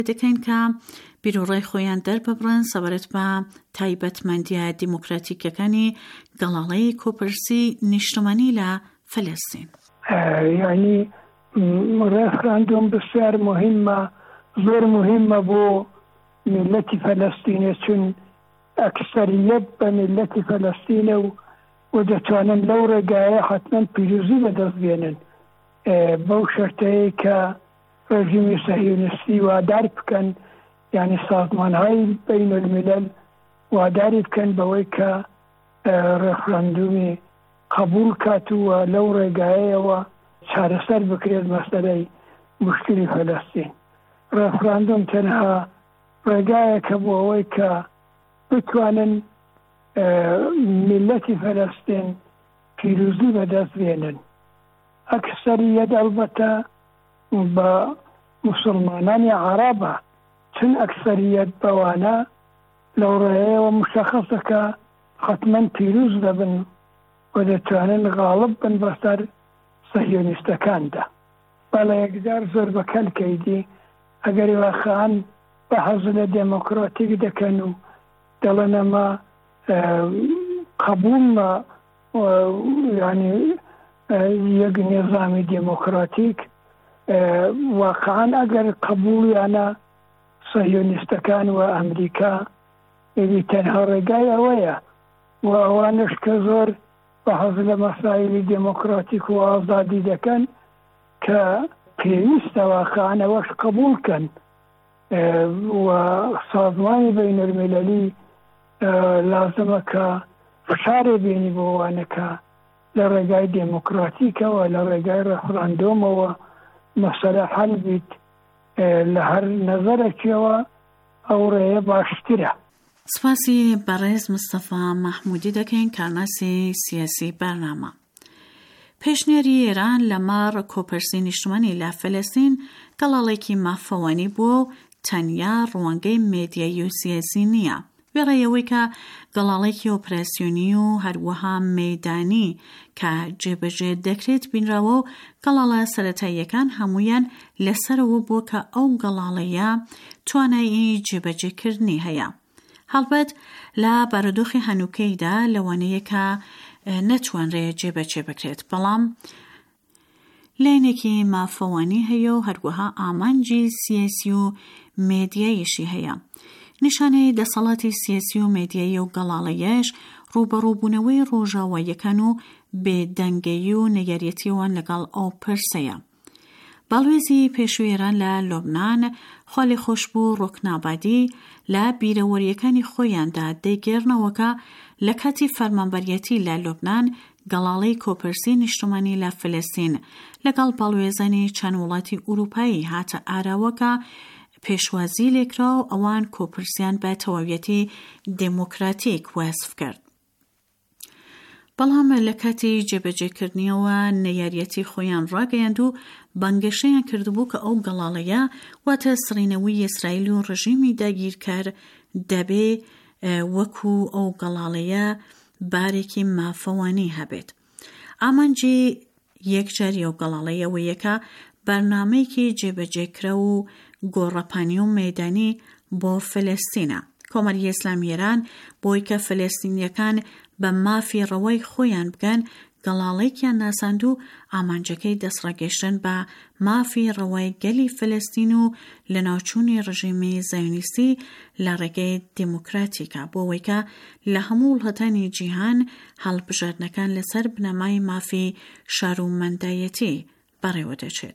دەکەین کە بیرۆڕای خۆیان دەرببڕن سەبارەت بە تایبەتمەندیە دیموکراتیکەکانی گەڵاڵەی کۆپەرسی نیشتمانی لە فەلەستین. یعنی ڕێفراندۆم بسیار مهمە، زۆر مهمە بۆ ملەتی فەلەستینە، چون ئەکسەریەت بە ملەتی فەلەستینە و دەتوانن لەو ڕێگایە حتمەن پیرۆزی بەدەست بێنن بەو شەرتەیە کە ڕێژیمی سەهیۆنیستی وادار بکەن، یعنی سازمانهای بین الملل واداری بکەن بەوەی کە ڕێفراندۆمی قبول کات و لەو ڕێگایەوە چارەسەر بکرێت مەسەلەی مشکلی فەلەستین. ڕێفراندۆم تەنها ڕێگایەکە بۆ ئەوەی کە بتوانن ملەتی فەلەستین پیرۆزی بەدەست بێنن. ئەکسەریەت ئەلبەتە بە موسڵمانانی عەرەبە، چون ئەکسەریەت بەوانە لەو ڕێیەوە مشەخەسەکە حتمەن پیرۆز دەبن و دەتوانن غاڵب بن بەسەر سەهیۆنیستەکاندا. بەڵێ یەکجار زۆر بەکەل کەیدی ئەگەر واخەان بە حەز لە دێمۆکراتیک دەکەن و دەڵێن ئەمە قبولمە، یعنی یەک نێزامی دێمۆکراتیک، واقعان ئەگەر قبولیانە سەهیۆنیستەکان و ئەمریکا ئێوی تەنها ڕێگای ئەوەیە و ئەوانش کە زۆر بە حەز لە مەسایلی دێمۆکراتیک و ئازادی دەکەن کە پێویستە واقعان ئەوەش قبولکەن و سازمانی بین المللی لازمە کە فشارێ بینی بۆ ئەوانەکە لە ڕێگای دێمۆکراتیکەوە لە ڕێگای ڕێفراندۆمەوە مەسەلە حەل بیت. لە هەر نەزەرێکیەوە ئەو ڕێیە باشترە. سپاسی بەڕێز مستەفا مەحموودی دەکەین، کارناسی سیاسی بەرنامە. پێشنیاری ئێران لەمەڕ کۆپەرسی نیشتمانی لە فەلەستین گەڵاڵێکی مافەوانی بووە و تەنیا ڕوانگەی مێدیایی و سیاسی نییە. وێڕێیەوەی کە گەڵاڵێکی ئۆپراسیۆنی و هەروەها مەیدانی کە جێبەجێ دەکرێت بینراوە و گەڵاڵە سەرەتاییەکان هەمویان لەسەرەوە بووە کە ئەو گەڵاڵەیە توانایی جێبەجێکردنی هەیە. هەڵبەت لە بارودۆخی هەنووکەیدا لەوانەیە کە نەتوانرێت جێبەجێ بکرێت، بەڵام لایەنێکی مافەوانی هەیە و هەروەها ئامانجی سیاسی و مێدیاییشی هەیە. نیشانەی دەسەڵاتی سیاسی و مێدیایی و گەڵاڵەیەش ڕوبەڕووبوونەوەی ڕۆژاواییەکان و بێدەنگەیی و نەیەریەتیوان لەگەڵ ئەو پرسەیە. باڵوێزی پێشووی ئێران لە لۆبنان خاڵی خۆشبوو ڕۆکنابادی لە بیرەوەریەکانی خۆیاندا دەیگێڕنەوەکە لە کاتی فەرمانبەریەتی لە لۆبنان گەڵاڵەی کۆپەرسی نیشتمانی لە فلەستین لەگەڵ باڵوێزانی چەند وڵاتی ئوروپایی هاتە ئاراوەکە پێشوازی لێکرا و ئەوان کۆپەرسیان بە تەواویەتی دموکراتیک وەسف کرد. بەڵام لە کاتی جێبەجێکردنیەوە نەیاریەتی خۆیان ڕاگەیاند و بانگەشەیان کردبوو کە ئەو گەڵاڵەیە واتە سڕینەوەی ئیسرائیل و ڕژیمی داگیرکار دەبێ وەکو ئەو گەڵاڵەیە بارێکی مافەوانی هەبێت. ئامانجی یەکجاری ئەو گەڵاڵەیەوەیەکە بەرنامەیەکی جێبەجێکرا و گۆڕەپانی و مەیدانی بۆ فلەستینە. کۆمەری ئیسلامی ئێران بۆی کە فلەستینیەکان بە مافی ڕەوای خۆیان بگەن گەڵاڵێکیان ناساند و ئامانجەکەی دەسڕەگەشتن بە مافی ڕەوای گەلی فلەستین و لە ناوچوونی ڕژیمی زایۆنیستی لە ڕێگەی دیموکراتیکە بۆەوەی کە لە هەموو وڵاتانی جیهان هەڵبژاردنەکان لەسەر بنەمای مافی شارومەندایەتی بەڕێوە دەچێت.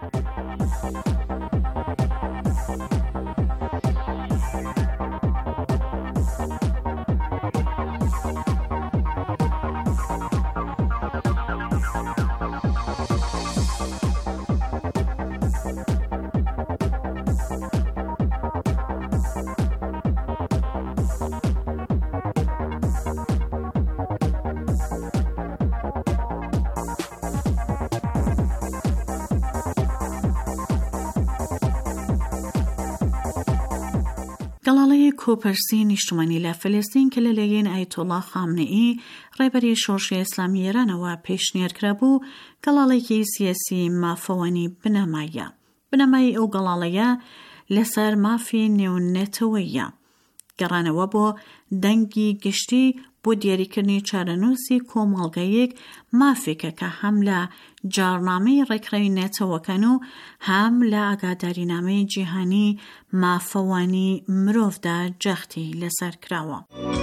گەڵاڵەی کۆپەرسی نیشتمانی لە فلەستین کە لەلایەن ئایەتۆڵا خامنەئی ڕێبەری شۆڕشی ئیسلامی ئێرانەوە پێشنیارکرا بوو، گەڵاڵێکی سیاسی مافەوانی بنەمایە. بنەمای ئەو گەڵاڵەیە لەسەر مافی نێونێتەوەیە. گەڕانەوە بۆ دەنگی گشتی بۆ دیاریکردنی چارەنووسی کۆمەڵگەیەک مافێکە کە هەم لە جارنامەی ڕێکخراوی نێتەوەکەن و هەم لە ئاگادارینامەی جیهانی مافەوانی مرۆڤدا جەختی لەسەر کراوە.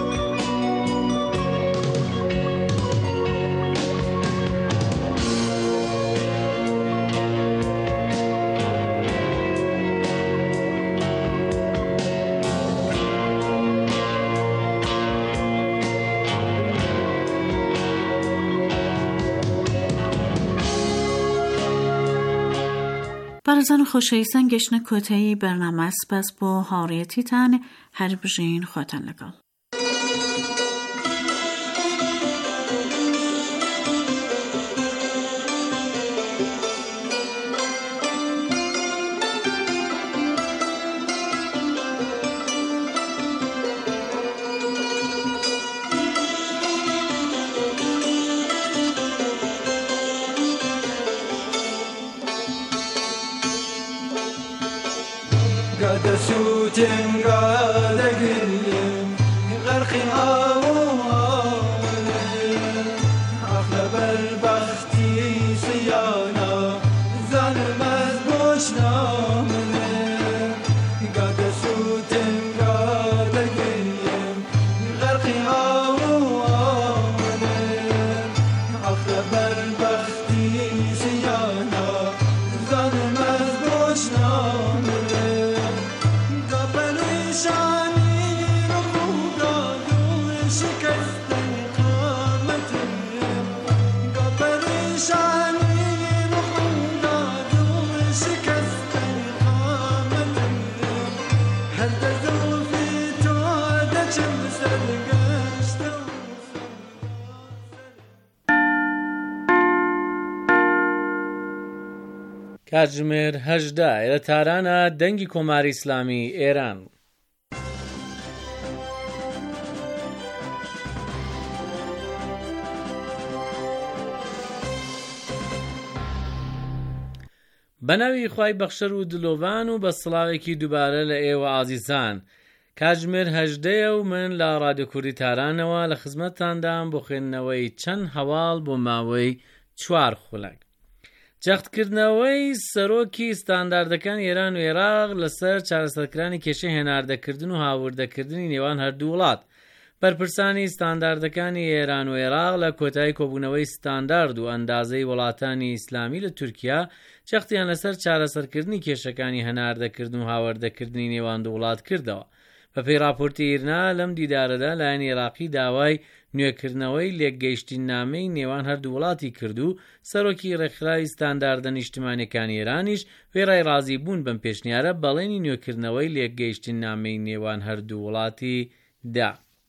بەڕێزان و خۆشەویستان، گەشتنە کۆتایی بەرنامە سپاس بۆ هاوڕێیەتیتان. هەر بژین خۆتان لەگەڵ. قد سوتن قد قلم غرقي أغلب البختي صيانة ظلم بوشنا قد سوتن قد قلم غرقي أغلب البختي صيانة ظلم بوشنا کاتژمێر 18 لە تارانە دەنگی کۆماری ئیسلامی ئێران. بەناوی خوای بەخشەر و دلۆڤان و بە سڵاوێکی دووبارە لە ئێوە ئازیزان. کاتژمێر 18 و من لە ڕادیۆ کوردی تارانەوە لە خزمەتتاندام بۆ خوێندنەوەی چەند هەواڵ بۆ ماوەی 4 خولەک. جەختکردنەوەی سەرۆکی ستانداردەکان ئێران و عێراق لەسەر چارەسەرکردنی کێشەی هێناردەکردن و هاوردەکردنی نێوان هەردوو وڵات. بەرپرسانی ستانداردەکانی ئێران و عێراق لە کۆتایی کۆبوونەوەی ستاندارد و ئەندازەی وڵاتانی ئیسلامی لە تورکیا جەختیان لەسەر چارەسەرکردنی کێشەکانی هەناردەکردن و هاوردەکردنی نێوان دوو وڵات کردەوە. بەپێی راپۆرتی ئیرنا لەم دیدارەدا لایەن عێراقی داوای نوێکردنەوەی لێکگەیشتنامەی نێوان هەردوو وڵاتی کرد و سەرۆکی ڕێکخراوی ستانداردە نیشتیمانیەکانی ئێرانیش وێڕای ڕازی بوون بەم پێشنیارە بەڵێنی نوێکردنەوەی لێکگەیشتنامەی نێوان هەردوو وڵاتی دا.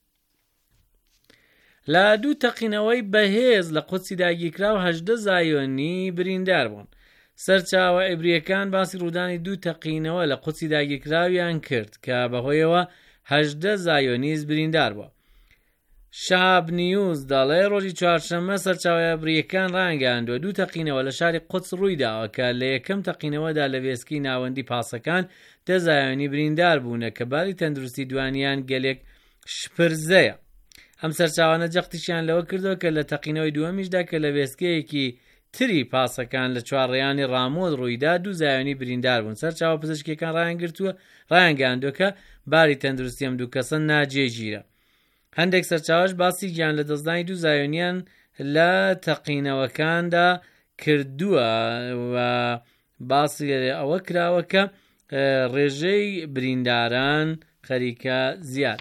لە دوو تەقینەوەی بەهێز لە قودسی داگیرکراو 18 زایۆنی بریندار بوون. سەرچاوە عیبریەکان باسی ڕوودانی دوو تەقینەوە لە قودسی داگیرکراویان کرد کە بەهۆیەوە 18 زایۆنیز بریندار بووە. شاب نیوز دەڵێ ڕۆژی چوارشەممە سەرچاوە عیبریەکان ڕایگەیاندووە دوو تەقینەوە لە شاری قودس ڕوویداوە کە لە یەکەم تەقینەوەدا لە وێستگەی ناوەندی پاسەکان 10 زایۆنی بریندار بوونە کە باری تەندروستی دوانیان گەلێک شپرزەیە. ئەم سەرچاوانە جەختیشیان لەوە کردەوە کە لە تەقینەوەی دووەمیشدا کە لە وێستگەیەکی تری پاسەکان لە چوارڕێیانی ڕامۆد ڕوویدا 2 زایۆنی بریندار بوون. سەرچاوە پزیشکیەکان ڕایانگەاندووە کە باری تەندروستی ئەم دوو کەسە ناجێگیرە. هەندێک سەرچاوەش باسی گیان لە دەستدانی 2 زایۆنیان لە تەقینەوەکاندا کردووە و باسی ئەوە کراوە کە ڕێژەی برینداران خەریکە زیاد.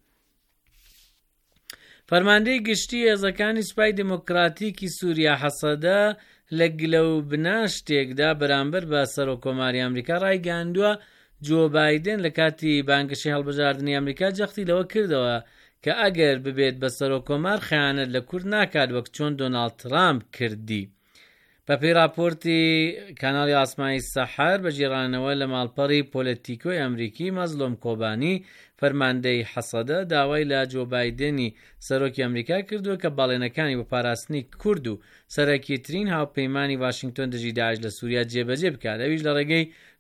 فەرماندەی گشتی هێزەکانی سوپای دموکراتیکی سووریا حەسەدە لە گلەوبنا شتێکدا بەرامبەر بە سەرۆکۆماری ئەمریکا ڕایگەاندووە جۆ بایدن لە کاتی بانگشەی هەڵبژاردننی ئەمریکا جەختی لەوە کردەوە کە ئەگەر ببێت بە سەرۆکۆمار خەیانەت لە کورد ناکات وەک چۆن دۆناڵد ترامپ کردی. بەپێی راپۆرتی کاناڵی ئاسمانی سەحەر بە جێڕانەوە لە ماڵپەڕی پۆلەتیکۆی ئەمریکی مەزلۆم کۆبانی فەرماندەی حەسەدە داوای لە جۆ بایدنی سەرۆکی ئەمریکا کردووە کە باڵێنەکانی بە پاراستنی کورد و سەرەکیترین هاوپەیمانی واشنگتۆن دژی داعش لە سووریا جێبەجێ بکات. ئەویش لە ڕێگەی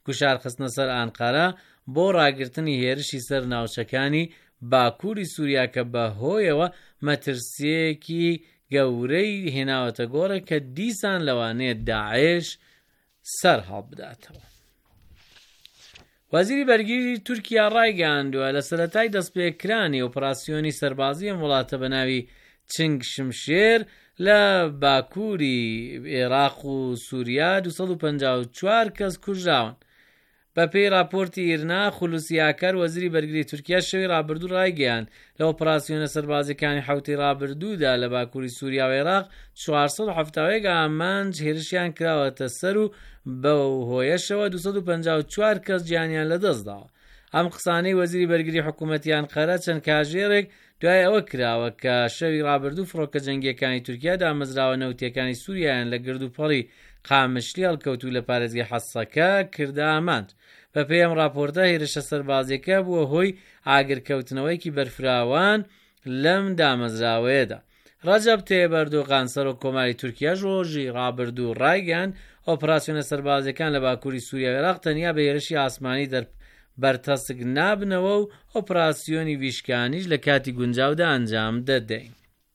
گوشارخستنە سەر ئانقارە بۆ ڕاگرتنی هێرشی سەر ناوچەکانی باکووری سووریا کە بەهۆیەوە مەترسیەکی گەورەی هێناوەتە گۆڕێ کە دیسان لەوانەیە داعش سەر هەڵبداتەوە. وەزیری بەرگریی تورکیا ڕایگەیاندووە لە سەرەتای دەستپێکرانی ئۆپراسیۆنی سەربازی ئەم وڵاتە بە ناوی چنگ شمشێر لە باکووری عێراق و سووریا 254 کەس کوژراون. بە پێی راپۆرتی ئیرنا خولوسیاکەر وەزیری بەرگریی تورکیا شەوی ڕابردوو ڕایگەیاند لە ئۆپراسیۆنە سەربازیەکانی حوتەی ڕابردوودا لە باکووری سووریا و عێراق 471 ئامانج هێرشیان کراوەتە سەر و بەو هۆیەشەوە 254 کەس گیانیان لەدەستداوە. ئەم قسانەی وەزیری بەرگریی حکوومەتی ئەنقەرە چەند کاژێرێک دوای ئەوە کراوە کە شەوی ڕابردوو فڕۆکە جەنگیەکانی تورکیا دامەزراوە نەوتیەکانی سووریایان لە گردوپەڕی قامشلی هەڵکەوتوو لە پارێزگای حەسەکە کردە ئامانج. بە پێی ئەم راپۆرتە هێرشە سەربازیەکە بووە هۆی ئاگرکەوتنەوەیکی بەرفراوان لەم دامەزراوەیەدا. ڕەجەب تەییب ئەردۆغان سەرۆک کۆماری تورکیا ڕۆژی ڕابردوو ڕایگەیاند ئۆپراسیۆنە سەربازیەکان لە باکووری سووریا و عێراق تەنیا بە هێرشی ئاسمانی بەرتەسک نابنەوە و ئۆپراسیۆنی ویشکانیش لە کاتی گونجاودا ئەنجام دەدەین.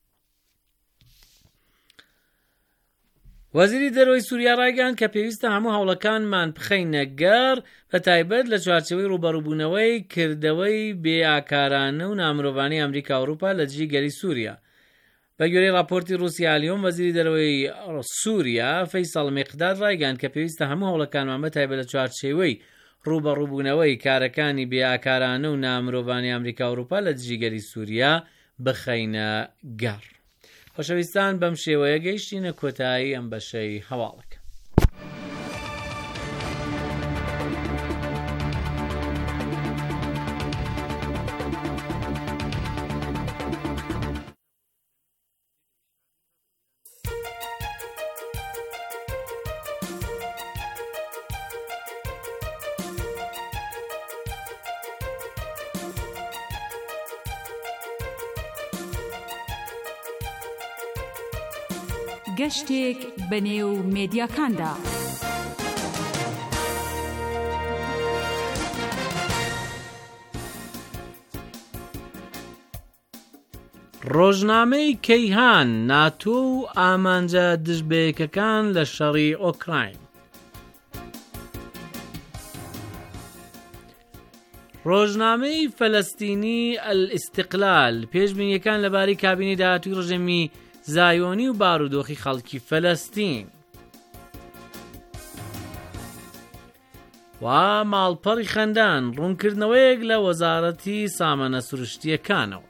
وەزیری دەرەوەی سووریا ڕایگەیاند کە پێویستە هەموو هەوڵەکانمان بخەینە گەڕ بە تایبەت لە چوارچێوەی ڕوبەڕووبوونەوەی کردەوەی بێئاکارانە و نامرۆڤانەی ئەمریکا و ئەوروپا لە جێگەری سووریا. بە گوێرەی راپۆرتی ڕووسیا ئالیۆم وەزیری دەرەوەی سووریا فەیساڵ میقداد ڕایگەیاند کە پێویستە هەموو هەوڵەکانمان بە تایبەت لە چوارچێوەی ڕوبەڕووبوونەوەی کارەکانی بێئاکارانە و نامرۆڤانەی ئەمریکا و ئەوروپا لە جێگەری سووریا بخەینە گەڕ. خۆشەویستان بەم شێوەیە گەیشتینە کۆتایی ئەم بەشەی هەواڵەکە. گەشتێک بەنێو مێدیاکاندا. ڕۆژنامەی کەیهان ناتۆ و ئامانجە دژبەیەکەکان لە شەڕی ئۆکراین. ڕۆژنامەی فەلەستینی ئەلئیستیقلال پێشبینیەکان لەبارەی کابینەی داهاتووی ڕژێمی زایۆنی و بارودۆخی خەڵکی فەلەستین و ماڵپەڕی خەندان ڕوونکردنەوەیەک لە وەزارەتی سامانە سروشتیەکانەوە.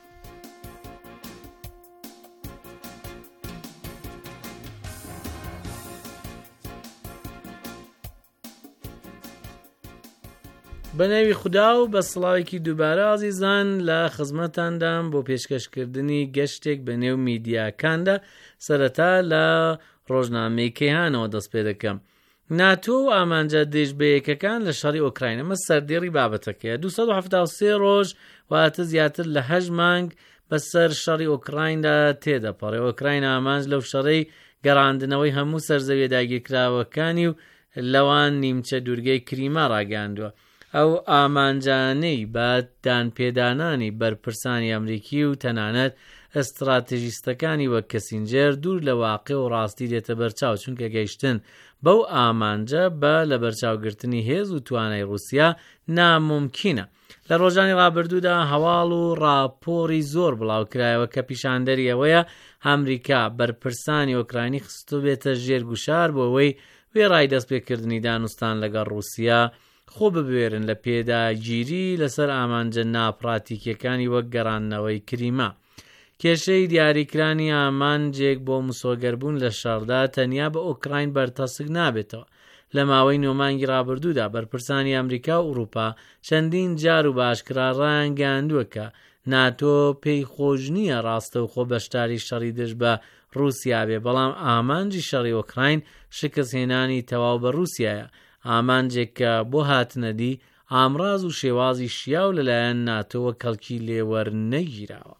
بە ناوی خوددا و بە سڵاوێکی دووبارە ئازیزان لە خزمەتاندام بۆ پێشکەشکردنی گەشتێک بە نێو میدیاکاندا سەرەتا لە ڕۆژنامەی کەیهانەوە دەست پێ دەکەم. ناتۆ و ئامانجە دژبەیەکەکان لە شەڕی ئۆکراین ئەمە سەردێڕی بابەتەکەیە. 273 ڕۆژ واتە زیاتر لە 8 مانگ بەسەر شەڕی ئۆکرایندا تێدەپەڕێ. ئۆکراین ئامانج لەو شەڕەی گەڕاندنەوەی هەموو سەرزەویە داگیرکراوەکانی و لەوان نیمچە دوورگەی کریما ڕاگەاندووە. ئەو ئامانجانەی بە دانپێدانانی بەرپرسانی ئەمریکی و تەنانەت ئەستراتیژیستەکانی وەک کەسینجەر دوور لە واقع و ڕاستی دێتە بەرچاو، چونکە گەیشتن بەو ئامانجە بە لە بەرچاوگرتنی هێز و توانای رووسیا ناممکینە. لە ڕۆژانی ڕابردوودا هەواڵ و راپۆری زۆر بڵاوکرایەوە کە پیشاندەری ئەوەیە ئەمریکا بەرپرسانی ئۆکراینی خستو بێتە ژێرگوشار بۆ ئەوەی وێڕای دەستپێکردنی دانوستان لەگەڵ رووسیا خۆ ببوێرن لە پێداگیری لەسەر ئامانجە ناپراتیکیەکانی وەک گەڕاندنەوەی کریما. کێشەی دیاریکرانی ئامانجێک بۆ مسۆگەربوون لە شەڕدا تەنیا بە ئۆکراین بەرتەسک نابێتەوە. لە ماوەی 9 مانگی ڕابردوودا بەرپرسانی ئەمریکا و ئوروپا چەندین جار و باشکرا ڕایانگەاندووە کە ناتۆ پێی خۆش نییە ڕاستە و خۆ بەشداری شەڕی دژ بە رووسیا بێ، بەڵام ئامانجی شەڕی ئۆکراین شکستهێنانی تەواو بە رووسیایە. ئامانجێک کە بۆ هاتنەدی ئامراز و شێوازی شیاو لەلایەن ناتۆوە کەڵکی لێوەرنەگیراوە.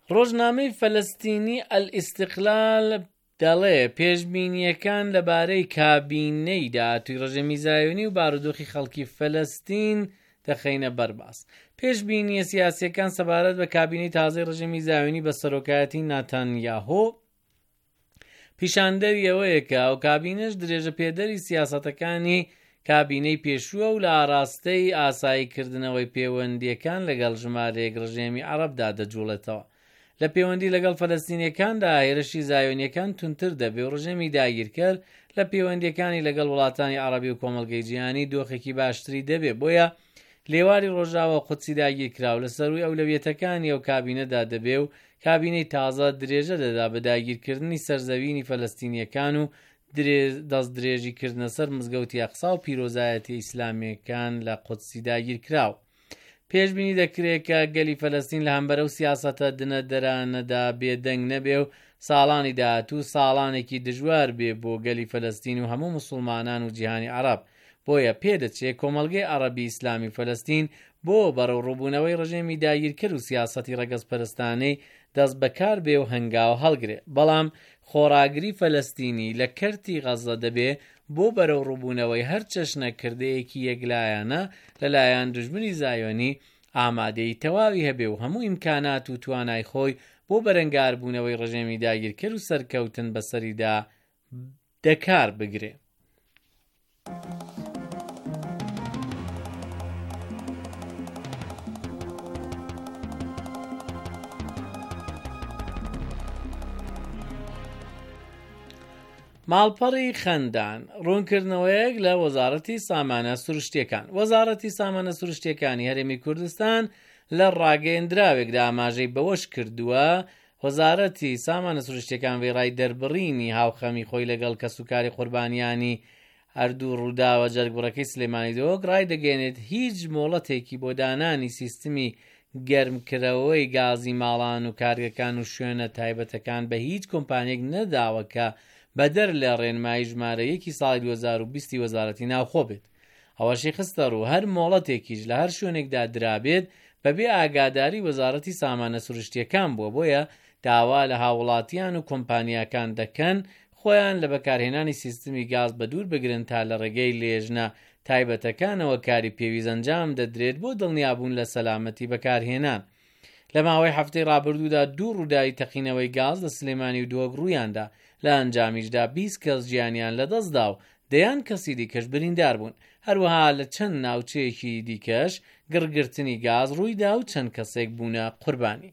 ڕۆژنامەی فەلەستینی ئەل-ئیستیقلال دەڵێ پێشبینیەکان لەبارەی کابینەی داهاتووی ڕژێمی زایۆنی و بارودۆخی خەڵکی فەلەستین دەخەینە بەرباس. پێشبینیە سیاسیەکان سەبارەت بە کابینەی تازەی ڕژێمی زایۆنی بە سەرۆکایەتی ناتانیاهۆ پیشاندەریەوەیە کە ئەو کابینەش درێژە پێدەری سیاسەتەکانی کابینەی پێشووە و لە ئاراستەی ئاساییکردنەوەی پەیوەندیەکان لەگەڵ ژمارەیەک ڕژێمی عەرەبدا دەجوڵێتەوە. لە پەیوەندی لەگەڵ فەلەستینیەکاندا هێرشی زایۆنیەکان تونتر دەبێ و ڕژێمی داگیرکەر لە پەیوەندیەکانی لەگەڵ وڵاتانی عەرەبی و کۆمەڵگەی جیهانی دۆخێکی باشتری دەبێ. بۆیە لێواری ڕۆژاوە قودسی داگیرکراو لە سەرووی ئەولەویەتەکانی ئەو کابینەدا دەبێ و کابینەی تازە درێژە دەدا بە داگیرکردنی سەرزەوینی فەلەستینیەکان و دەست درێژیکردنە سەر مزگەوتی ئەقسا و پیرۆزایەتی ئیسلامیەکان لە قودسی داگیرکراو. پێشبینی دەکرێت کە گەلی فەلەستین لە هەمبەرە و سیاسەتە دنە دەرانەدا بێدەنگ نەبێ و ساڵانی داهاتوو ساڵانێکی دژوار بێ بۆ گەلی فەلەستین و هەموو مسلمانان و جیهانی عەرەب. بۆیە پێدەچێت کۆمەڵگەی عەرەبی ئیسلامی فەلەستین بۆ بەرەو ڕووبوونەوەی ڕژێمی داگیرکرد و سیاسەتی ڕەگەزپەرستانەی دەست بەکار بێ و هەنگاو هەڵگرێ. بەڵام خۆراگری فەلەستینی لە کەرتی غەزە دەبێ بۆ بەرەو ڕووبوونەوەی هەر چەشنەکردەیەکی یەکلایەنە لەلایەن دوژمنی زایۆنی ئامادەی تەواوی هەبێ و هەموو ئیمکانات و توانای خۆی بۆ بەرەنگاربوونەوەی ڕژێمی داگیرکرد و سەرکەوتن بەسەریدا دەکار بگرێ. ماڵپەڕی خەندان ڕوونکردنەوەیەک لە وەزارەتی سامانە سروشتیەکان. وەزارەتی سامانە سروشتیەکانی هەرێمی کوردستان لە ڕاگەیەندراوێکدا ئاماژەی بەوەش کردووە وەزارەتی سامانە سروشتیەکان وێڕای دەربڕینی هاوخەمی خۆی لەگەڵ کەسوکاری قوربانیانی هەردوو ڕووداوە جەرگبڕەکەی سلێمانی دۆک ڕای دەگەێنێت هیچ مۆڵەتێکی بۆ دانانی سیستمی گەرمکردەوەی گازی ماڵان و کارگەکان و شوێنە تایبەتەکان بە هیچ کۆمپانیەک نەداوە کە بەدەر لە ڕێنمایی ژمارەیەکی ساڵی 2020 وەزارەتی ناوخۆ بێت. ئەوەشی خستە ڕوو هەر مۆڵەتێکیش لە هەر شوێنێکدا درابێت بەبێ ئاگاداری وەزارەتی سامانە سروشتیەکان بووە. بۆیە داوا لە هاوڵاتیان و کۆمپانیاکان دەکەن خۆیان لە بەکارهێنانی سیستمی گاز بە دوور بگرن تا لە ڕێگەی لێژنە تایبەتەکانەوە کاری پێویست ئەنجام دەدرێت بۆ دڵنیابوون لە سەلامەتی بەکارهێنان. لە ماوەی هەفتەی ڕابردوودا 2 ڕووداوی تەقینەوەی گاز لە سلێمانی و دۆک ڕوویاندا. لە ئەنجامیشدا 20 کەس گیانیان لەدەستدا و دەیان کەسی دیکەش بریندار بوون. هەروەها لە چەند ناوچەیەکی دیکەش گڕگرتنی گاز ڕوویدا و چەند کەسێک بوونە قوربانی.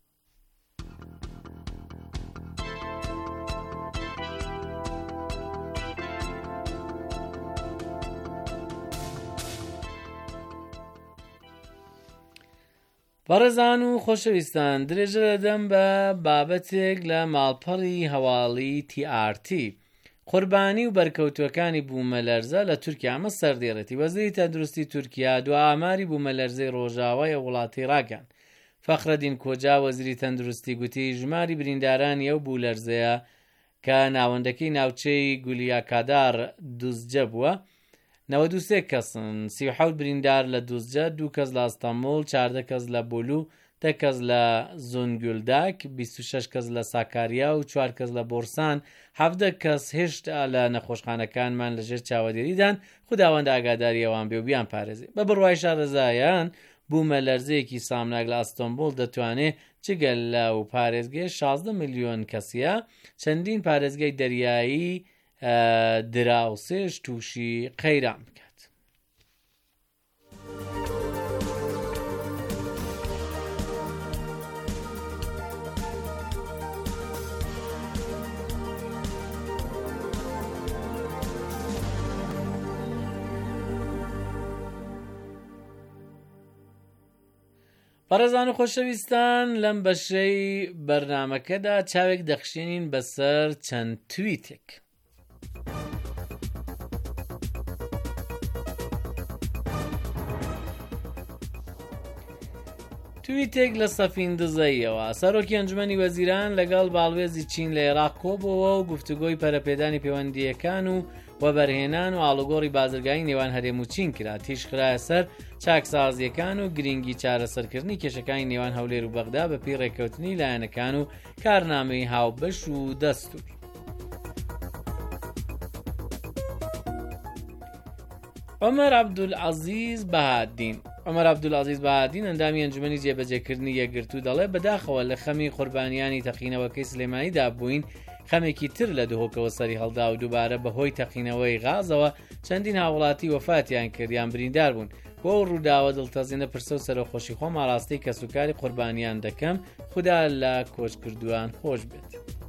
بەڕێزان و خۆشەویستان، درێژە دەدەم بە بابەتێک لە ماڵپەڕی هەواڵی TRT قوربانی و بەرکەوتوەکانی بوومەلەرزە لە تورکیا ئەمە سەردێڕێتی. وەزیری تەندروستی تورکیا دو ئاماری بوومەلەرزەی ڕۆژاوای وڵاتی ڕاگەن. فەخرەدین کۆجا وەزیری تەندروستی گوتی ژماری بریندارانی ئەو بوولەرزەیە کە ناوەندەکەی ناوچەی گولیاکادار دوزجە بووە 93 کەسن، 37 بریندار لە دوزجە، 2 کەس لە ئەستەمبول، 14 کەس لە بولو، 10 کەس لە زۆنگولداک، 26 کەس لە ساکاریا و 4 کەس لە بۆرسان، 17 کەس هێشتا لە نەخۆشخانەکانمان لەژێر چاوەدێریدان. خوداوەند ئاگاداری ئەوان بێ و بیان پارێزێ. بە بڕوای شارەزایان بوومەلەرزەیەکی سامناک لە ئەستەمبول دەتوانێت جگەل لە و پارێزگای 16 میلیۆن کەسیە چەندین پارێزگای دەریایی دراوسێش تووشی قەیران بکات. بەڕێزان و خۆشەویستان، لەم بەشەی بەرنامەکەدا چاوێک دەخشێنین بەسەر چەند تویتێک. تویتێک لە سەفین دزەیەوە. سەرۆکی ئەنجومەنی وەزیران لەگەڵ باڵوێزی چین لە عێراق کۆبەوە و گفتوگۆی پەرەپێدانی پەیوەندیەکان و و بەرهێنان و ئاڵوگۆڕی بازرگانی نێوان هەرێم و چین کرا. تیش خرایە سەر چاکسازیەکان و گرنگی چارەسەرکردنی کێشەکانی نێوان هەولێر و بەغدا بەپێی ڕێککەوتنی لایەنەکان و کارنامەی هاوبەش و دەستور. عومەر عەبدولعەزیز بەهادین عومەر عەبدولعەزیز بەهادین ئەندامی ئەنجومەنی جێبەجێکردنی یەکگرتوو دەڵێ بەداخەوە لە خەمی قوربانیانی تەقینەوەکەی سلێمانیدا بووین خەمێکی تر لە دهۆکەوە سەری هەڵدا و دووبارە بەهۆی تەقینەوەی غازەوە چەندین هاوڵاتی وەفاتیان کردیان بریندار بوون. بۆ ڕووداوە دڵتەزینە پرسە و سەرۆخۆشی خۆم ئاڕاستەی کەسوکاری قوربانیان دەکەم، خوددا لە کۆچ کردووان خۆش بێت.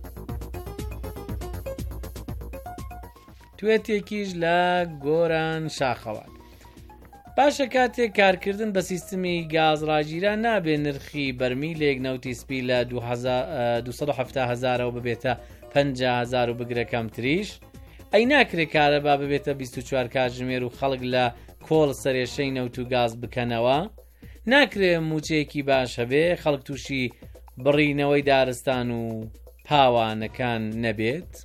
توێتێکیش لە گۆران شاخەوان. باشە کاتێک کارکردن بە سیستمی گازڕاگیران نابێ نرخی بەرمیلێک نەوتی سپی لە 270,000 ببێتە 50,000 و بگرە کەمتریش. ئەی ناکرێت کارەبا ببێتە 24 کاتژمێر و خەڵک لە کۆڵ سەرێشەی نەوت و گاز بکەنەوە. ناکرێت موچەیەکی باش هەبێ خەڵک تووشی بڕینەوەی دارستان و پاوانەکان نەبێت.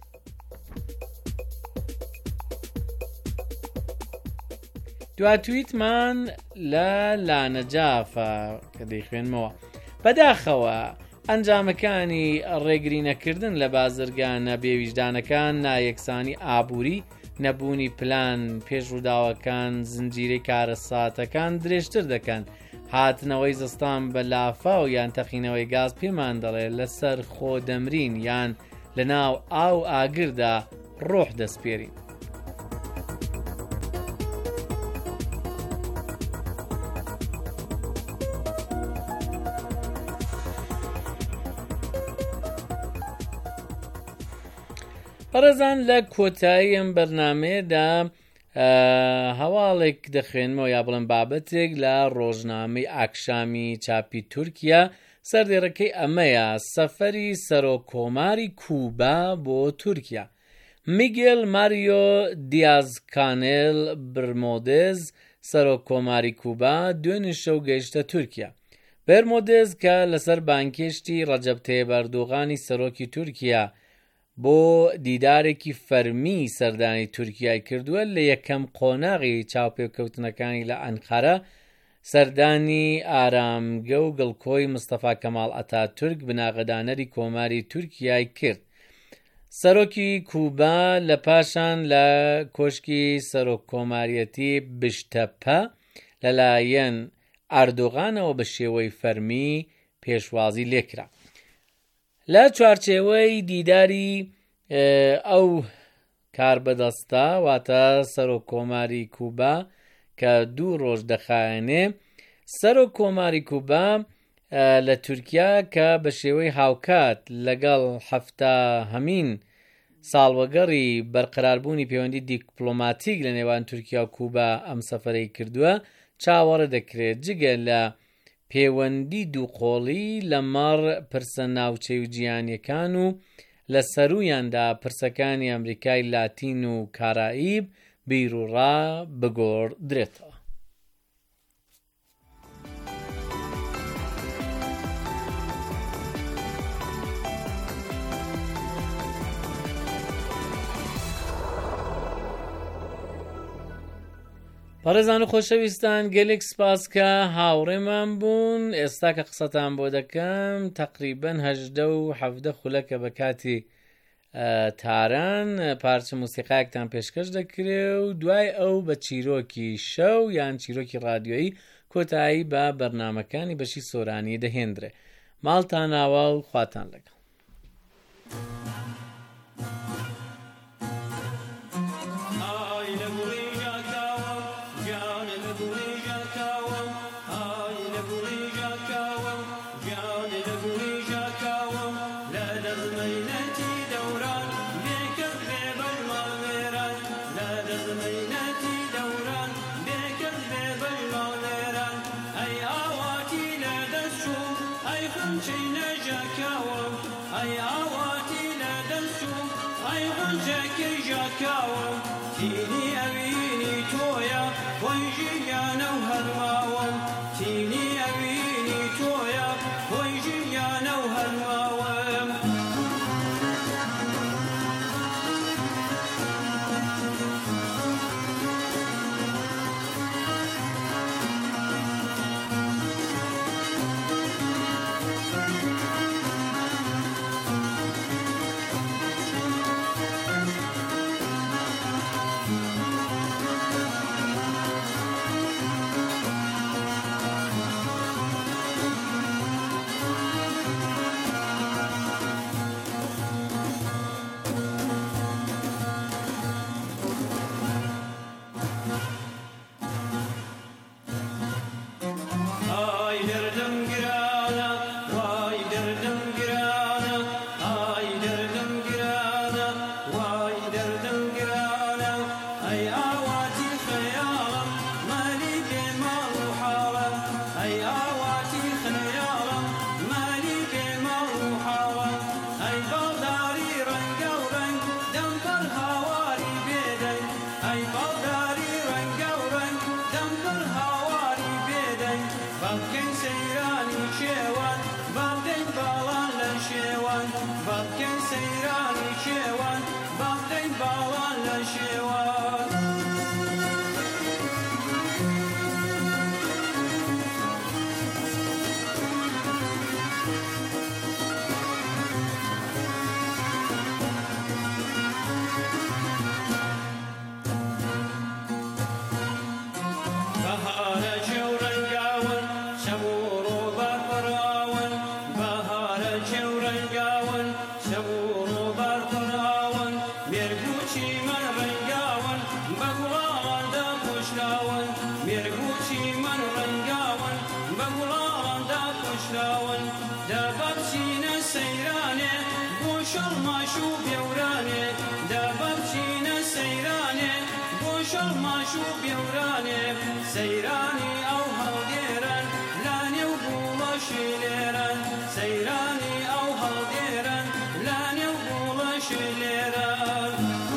دواتویتمان لە لانەجافە کە دەیخوێنمەوە. بەداخەوە ئەنجامەکانی ڕێگرینەکردن لە بازرگانە بێویژدانەکان نایەکسانی ئابووری، نەبوونی پلان پێشڕووداوەکان، زنجیرەی کارەساتەکان درێژتر دەکەن. هاتنەوەی زستان بە لافاو یان تەقینەوەی گاز پێمان دەڵێ لەسەر خۆ دەمرین یان لە ناو ئاو ئاگردا ڕۆح دەسپێرین. بەڕێزان لە کۆتاییم بەرنامەیەدا هەواڵێک دەخوێنمەوە یا بڵێن بابەتێک لە ڕۆژنامەی ئاکشامی چاپی تورکیا. سەردێڕەکەی ئەمەیە: سەفەری سەرۆکۆماری کووبا بۆ تورکیا. میگێل ماریۆ دیاز کانێل برمۆدێز سەرۆکۆماری کووبا دوێنێ شەو گەیشتە تورکیا. برمۆدێز کە لەسەر بانکێشتی ڕەجەب تەیب ئەردۆغانی سەرۆکی تورکیا بۆ دیدارێکی فەرمی سەردانی تورکیای کردووە لە یەکەم قۆناغی چاوپێکەوتنەکانی لە ئەنقەرە، سەردانی ئارامگە و گڵکۆی مستەفا کەماڵ ئەتاتورک بناغەدانەری کۆماری تورکیای کرد. سەرۆکی کووبا لە پاشان لە کۆشکی سەرۆککۆماریەتی بشتەپە لەلایەن ئەردۆغانەوە بە شێوەی فەرمی پێشوازی لێکرا. لە چوارچێوەی دیداری ئەو کاربەدەستە واتە سەرۆککۆماری کووبا کە 2 ڕۆژ دەخایەنێ، سەرۆککۆماری کووبا لە تورکیا کە بە شێوەی هاوکات لەگەڵ 70هەمین ساڵوەگەڕی بەرقەراربوونی پەیوەندی دیپلۆماتیک لە نێوان تورکیا و کووبا ئەم سەفەرەی کردووە، چاوەڕە دەکرێت جگە لە پەیوەندی دووقۆڵی لەمەڕ پرسە ناوچەی و جیهانیەکان و لە سەروویاندا پرسەکانی ئەمریکای لاتین و کارائیب بیرروڕا بگۆڕدرێتەوە. پەڕێزان و خۆشەویستان، گەلێک سپاس کە هاوڕێمان بوون. ئێستا کە قسەتان بۆ دەکەم تقریبەن 17 خولەکە بە کاتی تاران پارچە موسیقایەکتان پێشکەش دەکرێ و دوای ئەو بە چیرۆکی شەو یان چیرۆکی ڕادیۆیی کۆتایی بە بەرنامەکانی بەشی سۆرانی دەهێنرێ. ماڵتان ئاوا و خواتان لەگەڵ. خۆشراون دەبە بچینە سەیرانێ بۆ شەڵماش و بێورانێ دەبە بچینە سەیرانێ بۆ شەڵماش و بێورانێ سەیرانی ئەو هەڵدێرن لە نێو گوڵەشی لێرن سەیرانی ئەو هەڵدێرن لە نێو گوڵەشی لێرن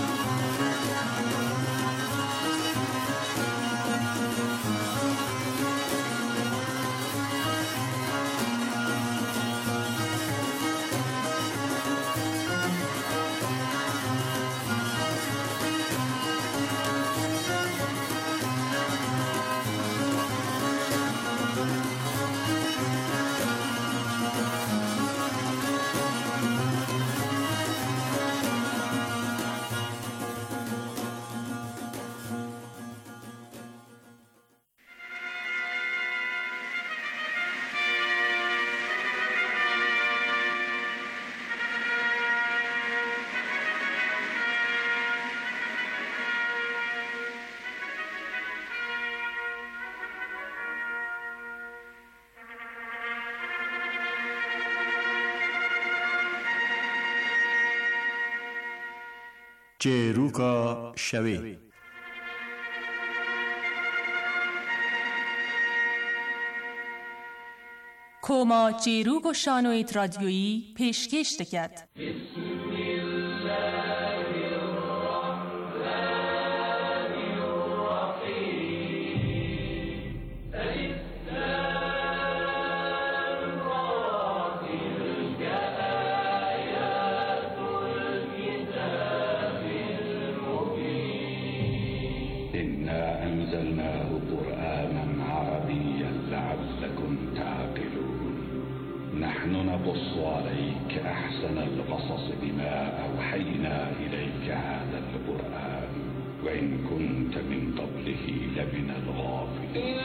چێروکە شەوێ کۆما چێروک و شانۆیت رادیۆیی پێشکەش دەکات. أنزلناه قرآنا عربيا لعلكم تعقلون نحن نقص عليك أحسن القصص بما أوحينا إليك هذا القرآن وإن كنت من قبله لمن الغافلين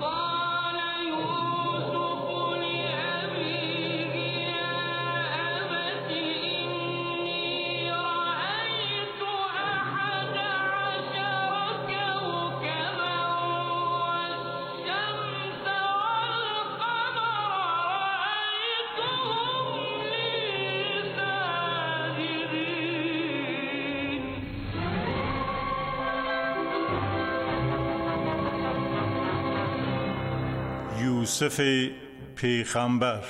یوسف پیغمبر.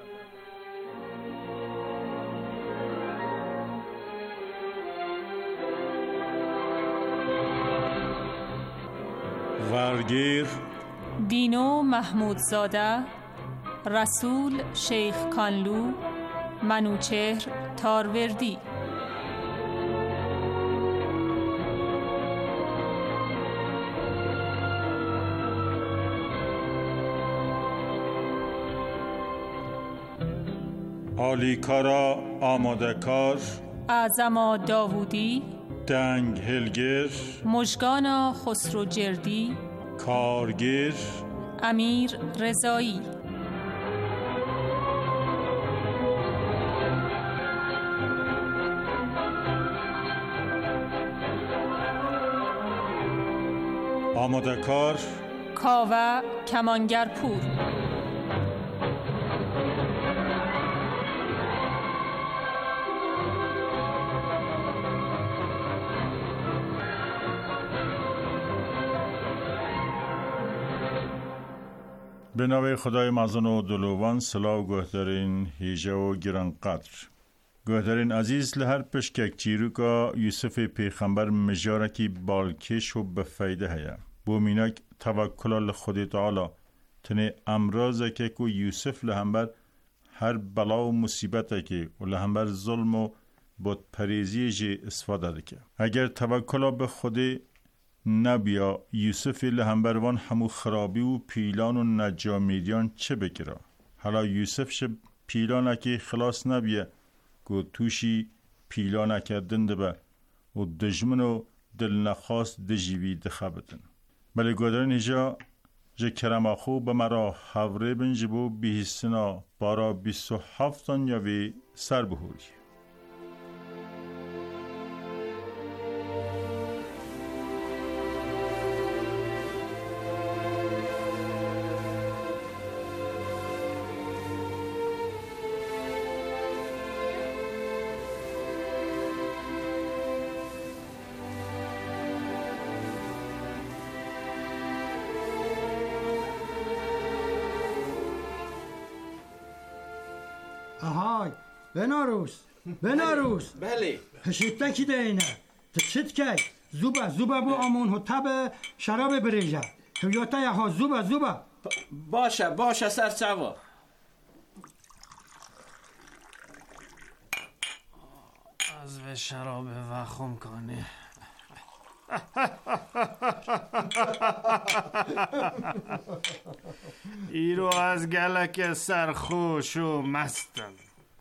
ورگیر دینو محمودزاده، رسول شیخ کانلو، منوچهر تاروردی. آلیکارا آمادکار، اعظما داوودی، دنگ هلگر، مژگانا خسروجردی، کارگر، امیر رضایی. آمادکار کاوه کمانگرپور. به نام خدای مزن و دلوان سلاو گوهدارین هیجه و گران قدر گوهدارین عزیز لهر پشکک چیروکا یوسف پیغمبر مجارکی بالکش و بفایده هیا بو میناک توکل خود تعالی تنه امراض که کو یوسف لهمبر هر بلا و مصیبت که و لهمبر ظلم و بود پریزی جه استفاده دکه. اگر توکل به خود نبیا یوسف لهمبروان همو خرابی و پیلان و نجامیدیان چه بکرا؟ حالا یوسف شه پیلان که خلاص نبیه که توشی پیلان که دنده به و دجمن و دل نخواست دجیوی دخبتن. بله گودرین هجا جه کرماخو به مرا حوره بنجبو بیهستنا بارا 27 یاوی سر بهوری. آهای بناروس بله هشیتا کی دینه تشت کی زوبا بو آمون هتاب شراب بریجه تویوتا یا ها زوبا باشه سرچاوا از به شراب وخم کنه ایرو از گلک سرخوش و مستم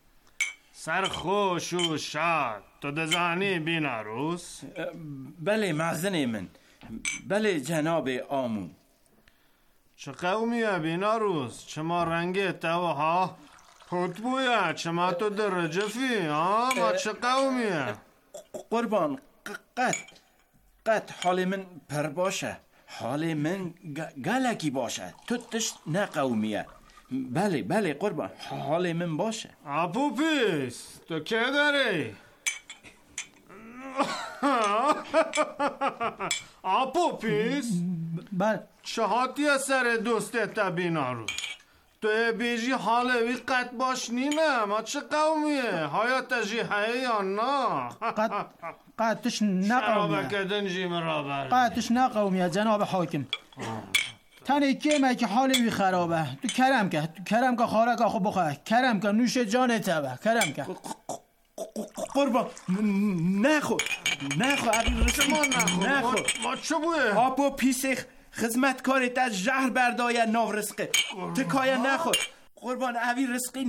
سرخوش و شاد تو دزانی بیناروس؟ بله مغزن من بله جناب آمون چه قومیه بیناروس؟ چه ما رنگ توها پتبویه چه ما تو درجفی ما چه قومیه؟ قربان قد حال من پر باشه حال من گلکی باشه تو تشت نه قومیه بله قربان حال من باشه اپوپیس تو که داری؟ اپوپیس بله چه هاتی سر دوستت بیناروس تو بیجی حال وی قد باش نینه ما چه قومیه حیات جی حیه یا نه قدش نقومیه شرابه دنجی مرابر قدش نقومیه جناب حاکم تنه کیمه که حالی خرابه تو کرم که خارک آخو بخواه کرم که نوش جان تبه کرم که قربان نخو عقیل رسما نخو ما چه بویه؟ آپو پیسخ خدمتکارت از جهر بردایه ناو رسقه تکایه نخو قربان اوی رسقی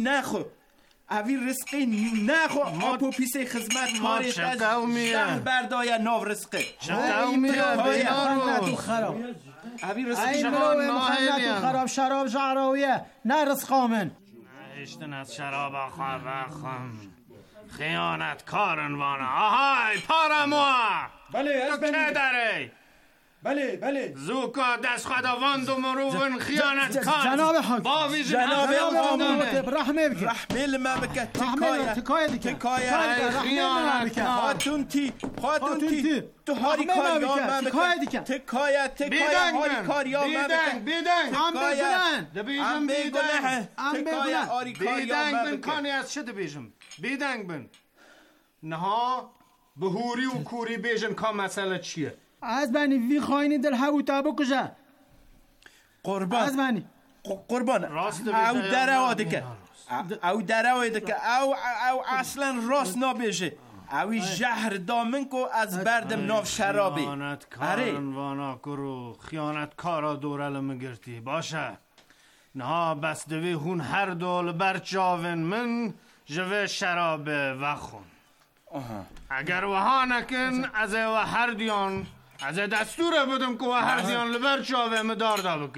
نخو آپو پیسه خدمتکارت از جهر بردایه ناو رسقه چه قومیه بیناروس اوی رسقی این بلوه مخنت خراب شراب جعراویه نه رسقامن اشتن از شراب خواهم خیانت کارن وانا آهای پارموا بله تو که داره بله زوکا دست خدا واندو مروون خیانت کار جناب حاکم با ویژن جناب آمون رحمه بکن رحمه لما بکه تکایه دیگه خیانت کار خاتون تی تو هاری کار یا من بکن تکایه هاری کار یا من بکن بیدنگ ام بگنن دبیجم بیدنگ تکایه هاری کار یا بیدنگ من بن بکن کانی از چه دبیجم بیدنگ بن نها بهوری و کوری بیجن که مسئله چیه از بنی وی خواهینی دل هبو تابو کجا قربان از بنی قربان او دره که او اصلا راست نبیشه اوی جهر دامن کو از بردم ناف شرابی خیانت کارن وانا کرو خیانت کارا دورل مگرتی باشه نه بس دوی هون هر دول برچاون من جوه شراب وخون اگر وها نکن از و هر دیان از دستور بدم که و هر دیان لبرچاوه مدار دا بکن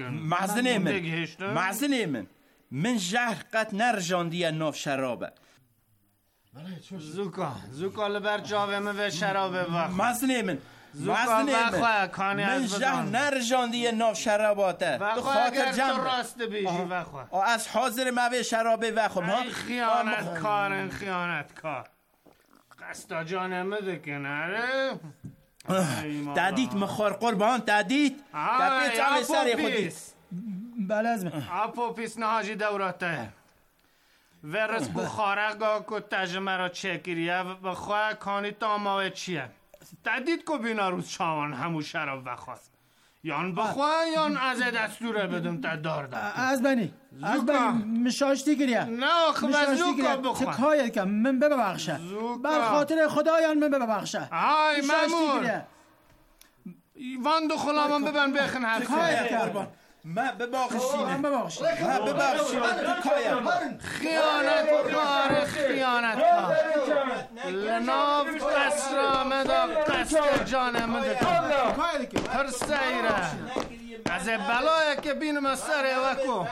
معزنه من جهر قد نرجاندیه ناف شرابه زوکا لبرچاوه مو شرابه وخون معزنه من من جهر نرجاندیه ناف شراباته تو خاطر جمع راست بیشی وخون از حاضر موه شرابه وخون خیانت کار قصدا جانمه دکن اره دادیت مخور قربان دادیت دادیت سری خودی بله از من اپوپیس نهاجی دوراته ورس بخارقا که تجمه را چکریه و خواه کانی تاماوه چیه دادیت که بیناروس چاوان همو شراب وخواه یان بخواه یان از دستوره بدم تا دارده از بنی مشاشتی گریه نه خب زوکا بخواه تکایه کم من ببخشه بر خاطر خدایان من ببخشه های مامور واندو خلا من ببن بخن حرف قربان ما ببخشینه خیانت کار لناف قصر مدا قصر جان مدا هر سیره از بلایه که بینم سر وکو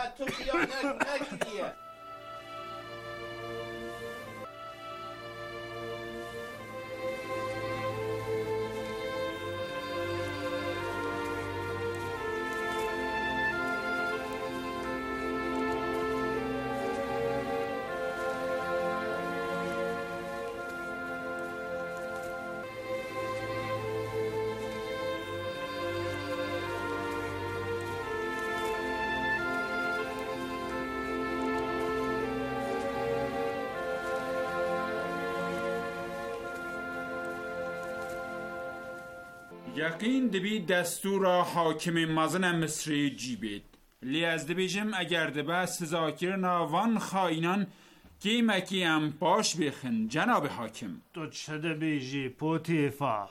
یقین دبی دستور حاکم مازن مصری جیبید لی از دبیجم اگر دبا سزاکرنا وان خائنان کیمکی ام باش بخن جناب حاکم. تو چه دبیجی پوتیفار؟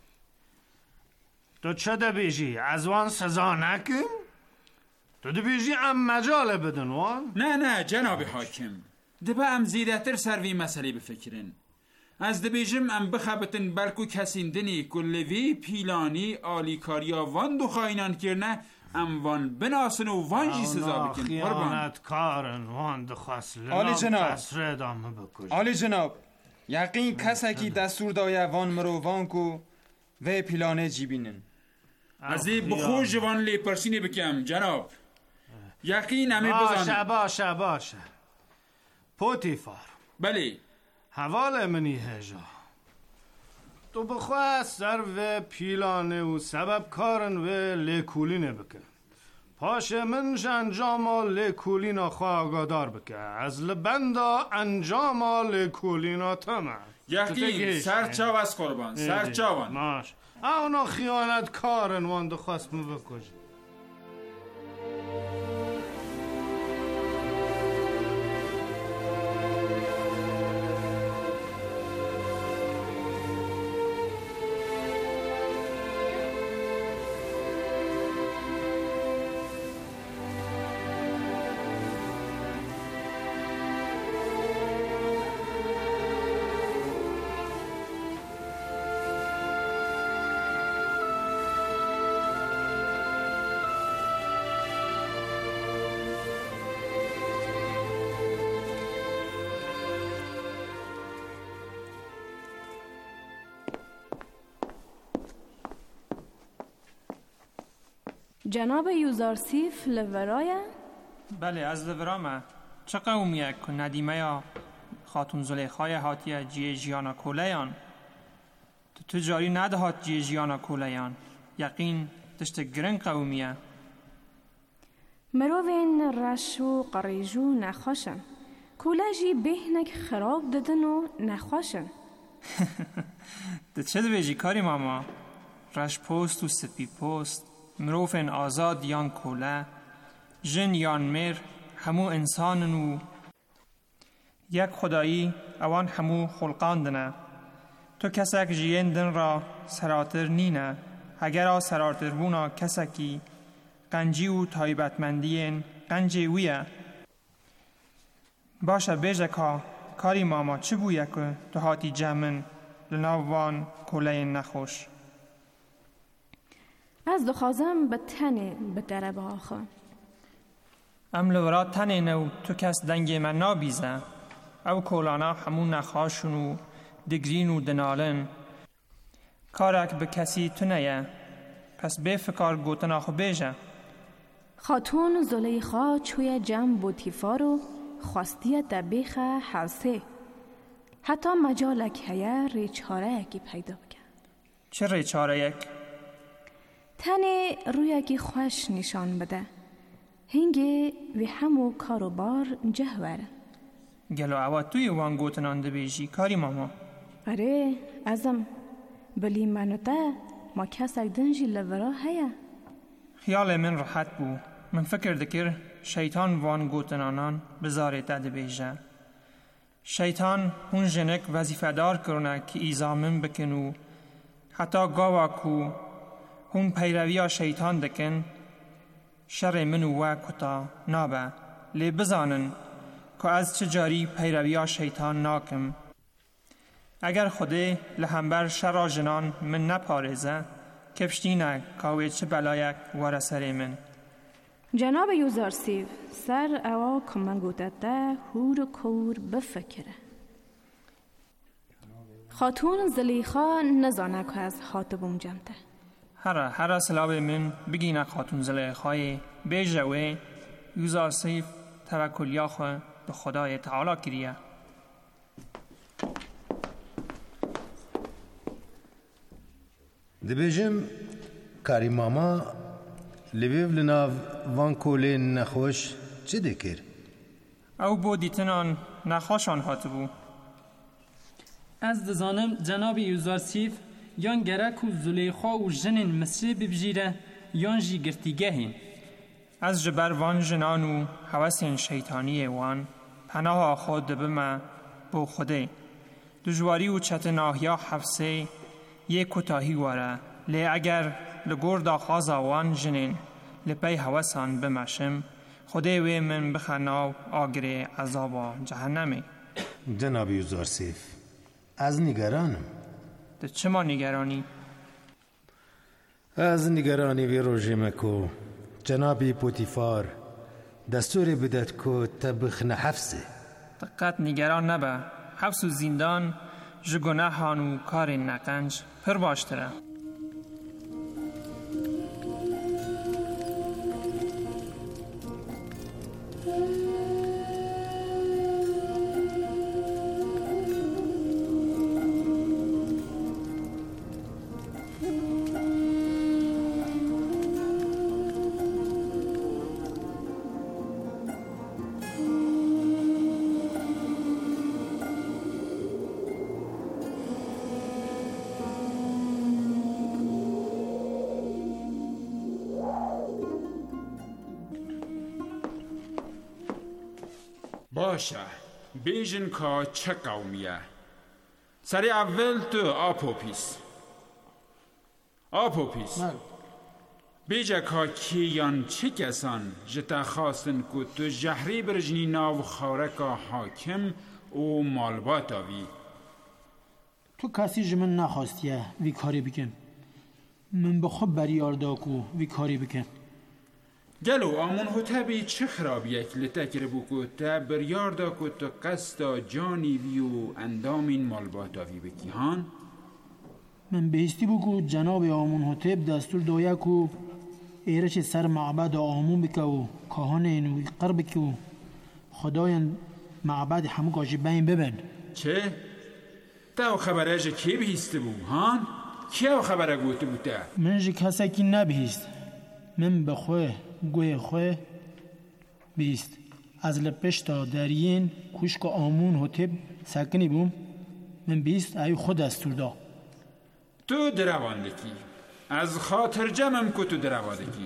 تو چه دبیجی از وان سزا نکن؟ تو دبیجی ام مجال بدن وان؟ نه جناب حاکم، دبا ام زیدتر سروی مسئله بفکرن. از دبیجم ام بخبتن بلکو کسیندنی کلوی پیلانی آلیکاریا وان دو خائنان کرنه ام وان بناسن و وان جی سزا بکن. خیانت کارن وان دخواست آلی جناب، آلی جناب، یقین کسی که دستور دایا وان مرو وان کو و پیلانه جیبینن. از این بخور جوان لی پرسینی بکم جناب. یقین امی بزانم. باشه پوتیفار. بله حوال منی هجا تو بخواه سر و پیلانه و سبب کارن و لیکولینه بکن. پاش منش انجام لیکولینا خواه آگادار بکن. از لبندا انجام لیکولینا تمام. یقین سرچاو از قربان سرچاوان. ماش اونا خیانت کارن وان دخواست بکش. جناب یوزارسیف لورایه؟ بله از لورامه. چه قومیه که ندیمه یا خاتون زلیخای هاتیه جیه جیانا کولیان؟ تو جاری ندهات جیه جیانا کولیان. یقین تشت گرن قومیه. مروین رشو قریجو نخوشن. کولاجی بهنک خراب ددن و نخوشن. ده چه دویجی کاری ماما؟ رش پوست و سپی پوست، مروفن آزاد یان کوله، جن یان مر، همو انسانن و یک خدایی اوان همو خلقاندنه. تو کسک جیندن را سراتر نینه. اگر سراتر بونا کسکی قنجی و تایبتمندین قنجی ویه. باشه بیجه که کاری ماما چه بویه که تو هاتی جمن لناوان کوله نخوش؟ از دخوازم به تنه به دربه آخه. لورا تنه نو تو کس دنگ من نابیزه. او کولانا همون نخواشون و دگرین و دنالن. کارک به کسی تو نیه. پس به فکر گوتنا خو بیجه. خاتون زلیخا چوی جمع بوتیفارو خواستیه دبیخه حوثه. حتی مجالک هیه ریچاره یکی پیدا بکن. چه ریچاره یک؟ تنه روی یکی خوش نشان بده. هنگه وی همو کاروبار جهوره. گلو اوا توی وان گوتنانده بیجی کاری ماما؟ اره ازم بلی منو ده ما کسک دنجی لورا هیا. خیال من راحت بو. من فکر دکر شیطان وان گوتنانان بزاره ده بیجه. شیطان هون جنک وظیفه دار کرنه که ایزامن بکنو. حتی گاوا کو هون پیروی شیطان دکن شر منو و کتا نابه. لی بزانن که از چجاری پیروی شیطان ناکم. اگر خوده لحنبر شر جنان من نپارزه کپشتینه کاوی چه بلایک واره سر من. جناب یوزارسیف سر اوا کمان گوتده هور کور بفکره. خاتون زلیخا نزانه که از حاطبوم جمته. هر سلاب من بگینه خاتون زلیخای بیجوه یوزارسیف توکلیا خو به خدای تعالی کریه. دبیجم کاری ماما لبیو لناو وان کولین نخوش چه دکر؟ او بو دیتنان نخوشان هاتبو. از دزانم جناب یوزارسیف یان گرک و زلیخا و جنین مصر ببجیره یان جی گرتیگه هین. از جبر وان جنان و حوثین شیطانی وان پناه خود بما بو خوده. دجواری و چتناهیا حفظه یک کتاهی واره لی اگر لگرد آخازا وان جنین لپی حوثان بمشم خوده وی من بخناو آگره عذابا جهنمه. جناب یوزارسیف از نگرانم. ده چما نگرانی؟ از نگرانی وی روژه کو جنابی پوتیفار دستور بدد که تبخن حفظه. دقت نگران نبه. حبس و زندان جگناهان و کار نقنج پر باشتره. باشه بیجن که چه قومیه. سری اول تو آپوپیس بیجه که کیان چه کسان جتا خواستن که تو جهری برجنی ناو خارکا حاکم و مالباتاوی. تو کسی جمن نخواستیه وی کاری بکن. من بخوب بریاردا کو وی کاری بکن. گلو آمون هتبی چه خرابیه که لتکر بکو تا بریاردا کو تو قصدا جانی بیو اندامین مالباتاوی بکی هان؟ من بهستی بگو جناب آمون هتب دستور دایا کو ایرش سر معبد آمون بکو و کهان اینوی قرب بکو خداین معبد همو کاشی بین ببن. چه؟ تا خبره جه کی بهستی بو هان؟ کیا خبره گوته بوده؟ من جه کسی که نبهست. من بخواه گوه خواه بهست. از لپشتا درین کشک آمون هتب سکنی بوم. من بهست ایو خود دستور دا. تو درواندکی از خاطر جمعم که تو درواندکی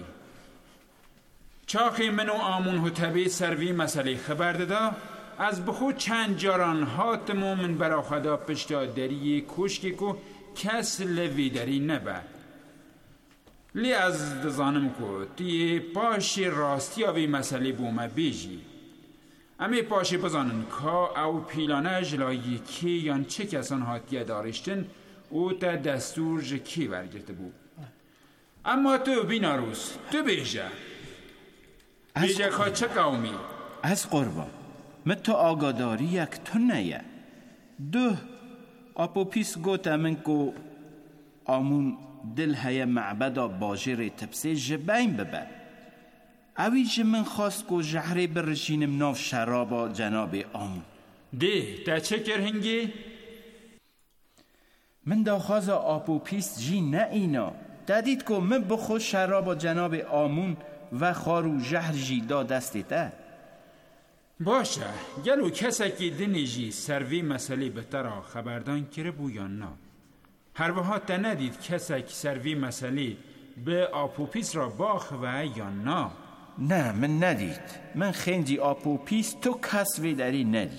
چاقی منو آمون هتبی سروی مسئله خبر دادا از بخو چند جاران هاتمو من برا خدا پشتا دری کشکی که کس لوی دری نبه لی از دزانم که تی پاشی راستی آوی مسئله بومه بیجی امی پاشی بزانن که او پیلانه جلایی کی یان چه کسان هاتیه دارشتن او تا دستور جکی برگرده بود. اما تو بیناروس تو بیجه که چه قومی؟ از قربان متو آگاداری یک تو نیه. دو آپوپیس گوته من که آمون دل های معبدا باجر تبسه جبین ببر اوی جمن خواست که جهره برشینم ناف شرابا جناب آمون ده تا چه کرهنگی؟ من داخواز آپوپیس جی نه اینا دادید که من بخو شرابا جناب آمون و خارو جهر جی دا دستیته. باشه گلو کسی که دنی جی سروی مسئله بترا خبردان کره بو یا نا هر وها تا ندید کسی که سروی مسئله به آپوپیس را باخوه یا نا؟ نه من ندید. من خیلی آپوپیس تو کس وی داری ندید.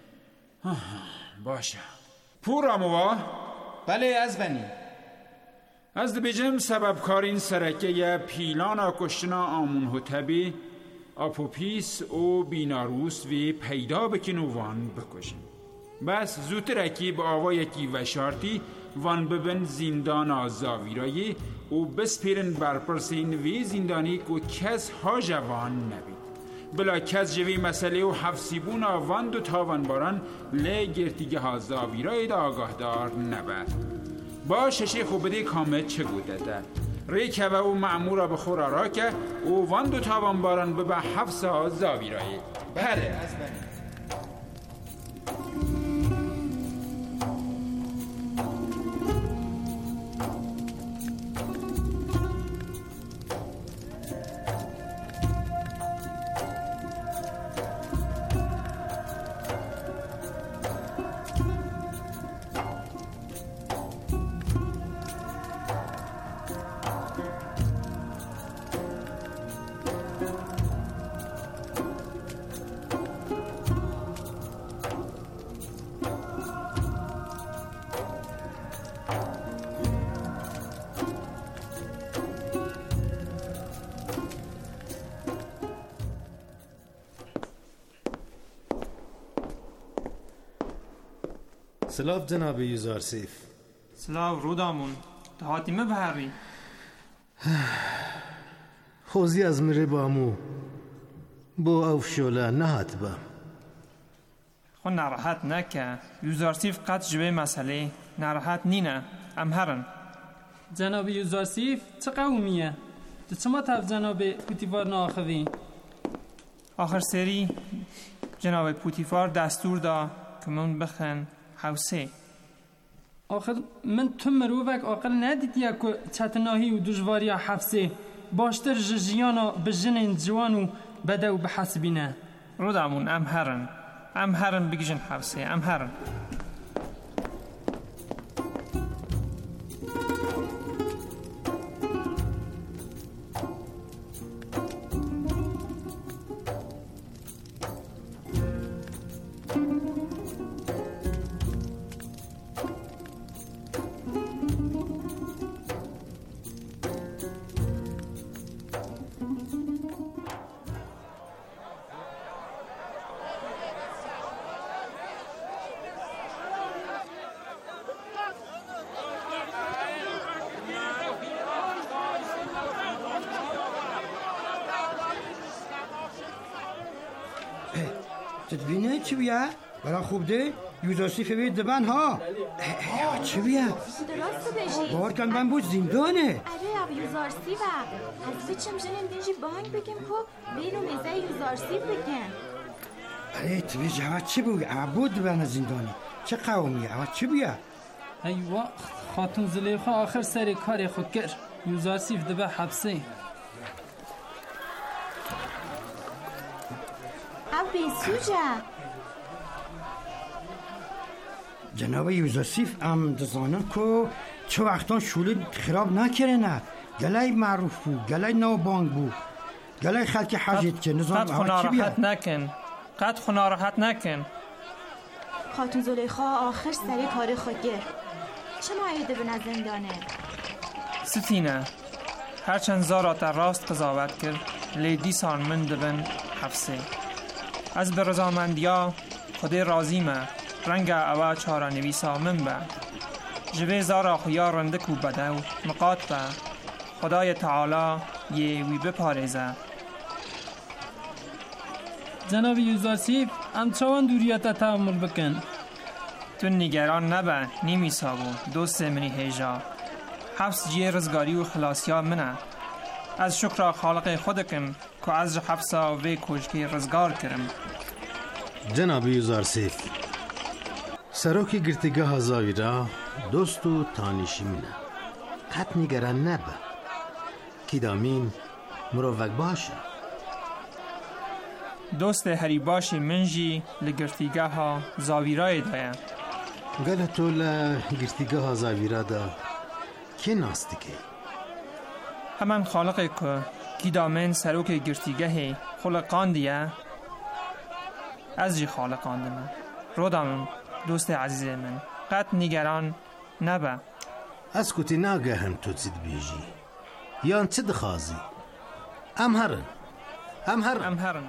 باشه پوراموا؟ بله از بنی از دبیجم سبب کارین سرکه یا پیلانا کشتنا آمون هتبی آپوپیس او بیناروس وی پیدا بکنو وان بکشن بس زودتر اکی با آوا یکی وشارتی وان ببن زندان آزاویرایی او بسپیرن برپرسین وی زندانی که کس ها جوان نبید بلا کس جوی مسئله و حفظیبون آوان دو تاوان باران لی گرتیگه ها زاویرایی دا آگاه دار نبد با ششی خوبده کامل چه گوده ده ریکه و او معمورا بخور آرا که او وان دو تاوان باران به حفظ ها زاویرایی بله از بنی سلاف جناب یوزارسیف. سلاف رودامون دهاتی مبهری خوزی از مره بامو بو اوفشولا نهات با خو نراحت نکه. یوزارسیف قد جبه مسئله نراحت نینه. ام هرن جناب یوزارسیف چه قومیه؟ ده چما تف جناب پوتیفار ناخوی؟ آخر سری جناب پوتیفار دستور دا که من بخن حوسه. آخر من تو مروفک آقل ندیدیا که چتناهی و دجواری حفظه باشتر ججیانا به جن جوانو بده و بحسبینه. رودامون ام هرن بگیجن حوسه. ام هرن تدبینه چی بیا؟ برا خوب ده؟ یوزارسیف بید دبن ها؟ چی بیا؟ درست بشی بار کن من بود زندانه. اره اب یوزارسیف از بچم جنم دنجی بانگ بگم که بینو میزه یوزارسیف بگم. اره توی جواد چی بگی؟ بود دبن زندانه چه قومیه؟ چی بیا؟ ای وقت خاتون زلیخا آخر سری کاری خود کرد. یوزارسیف دبه حبسه. او بیسوجه جناب یوزارسیف ام دزانم که چه وقتان شوله خراب نکره نه. گلای معروف بود، گلای نو بانگ بود، گلای خلک حاجت که نظام قد خنارحت نکن. قد خنارحت نکن. خاتون زلیخا آخر سری کاری خود کرد. چه مایده به زندانه؟ ستینه هرچند زارا در راست قضاوت کرد لیدی سان من دبن حفظه. از برزامندیا خود رازیمه رنگ اوه چارا نویسا من به جوه زارا خویا رنده کو بده و مقات به خدای تعالی یه وی بپارزه. جناب یوزارسیف ام چوان دوریتا تعامل بکن. تو نگران نبه نیمی سابو دوست منی هیجا. حفظ جیه رزگاری و خلاصیا منه. از شکر خالق خودکم که از حفظا و کشکی رزگار کرم. جناب یوزارسیف سروکی گرتگاه زاویرا دوست و تانیشی منه. قد نگران نبه کی دامین مروفک باشه. دوست هری باشی منجی لگرتگاه ها زاویرای دایم. گلتو لگرتگاه زاویرا دا کی ناستی که؟ همان خالقه که کی دامن سروک گرتگاه خلقان دیه از جی خالقان دمه. رودامون دوست عزیز من قد نگران نبه. از کتی ناگه هم تو چید بیجی یان چه دخوازی؟ ام هرن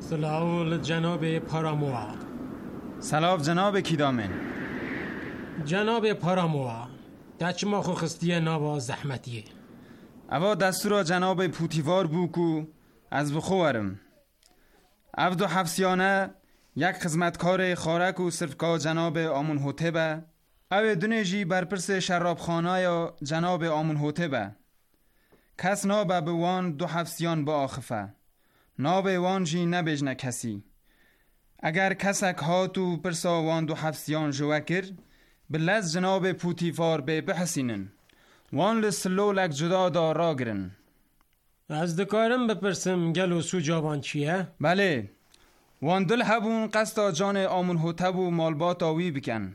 سلام جناب پاراموا. سلام جناب کیدامن. جناب پاراموا دچما خو خستیه ناوا زحمتیه. اوا دستورا جناب پوتیوار بوکو از بخورم. عبدو حفصیانه یک خدمتکار خارک و صرفکا جناب آمون هوتبه. او دونجی برپرس شرابخانه یا جناب آمون هوتبه. کس نابه به وان دو حفصیان با آخفه. نابه وان جی نبجنه کسی. اگر کسک هاتو پرسا وان دو حفصیان جوکر بلز جناب پوتیفار به بحسینن. وان لسلو لک جدا دا را گرن. از دکارم بپرسم گلو سو جابان چیه؟ بله. وان دل هبون قصد جان آمون هوتب و مالبات آوی بکن.